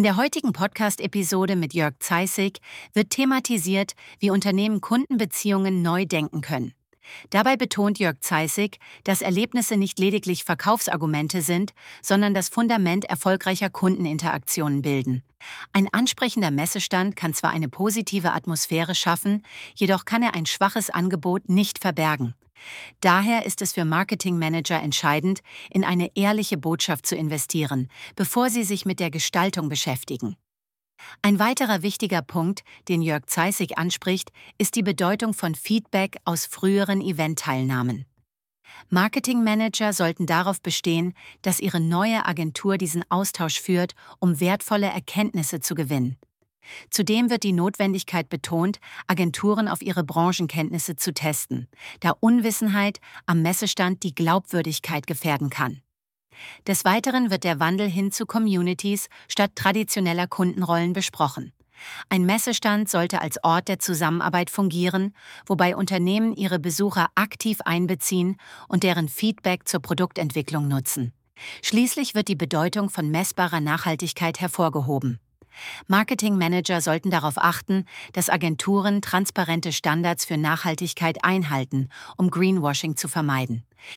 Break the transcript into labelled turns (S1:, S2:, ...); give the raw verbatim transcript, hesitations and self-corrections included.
S1: der heutigen Podcast-Episode mit Jörg Zeissig wird thematisiert, wie Unternehmen Kundenbeziehungen neu denken können. Dabei betont Jörg Zeissig, dass Erlebnisse nicht lediglich Verkaufsargumente sind, sondern das Fundament erfolgreicher Kundeninteraktionen bilden. Ein ansprechender Messestand kann zwar eine positive Atmosphäre schaffen, jedoch kann er ein schwaches Angebot nicht verbergen. Daher ist es für Marketingmanager entscheidend, in eine ehrliche Botschaft zu investieren, bevor sie sich mit der Gestaltung beschäftigen. Ein weiterer wichtiger Punkt, den Jörg Zeissig anspricht, ist die Bedeutung von Feedback aus früheren Eventteilnahmen. Marketingmanager sollten darauf bestehen, dass ihre neue Agentur diesen Austausch führt, um wertvolle Erkenntnisse zu gewinnen. Zudem wird die Notwendigkeit betont, Agenturen auf ihre Branchenkenntnisse zu testen, da Unwissenheit am Messestand die Glaubwürdigkeit gefährden kann. Des Weiteren wird der Wandel hin zu Communities statt traditioneller Kundenrollen besprochen. Ein Messestand sollte als Ort der Zusammenarbeit fungieren, wobei Unternehmen ihre Besucher aktiv einbeziehen und deren Feedback zur Produktentwicklung nutzen. Schließlich wird die Bedeutung von messbarer Nachhaltigkeit hervorgehoben. Marketingmanager sollten darauf achten, dass Agenturen transparente Standards für Nachhaltigkeit einhalten, um Greenwashing zu vermeiden.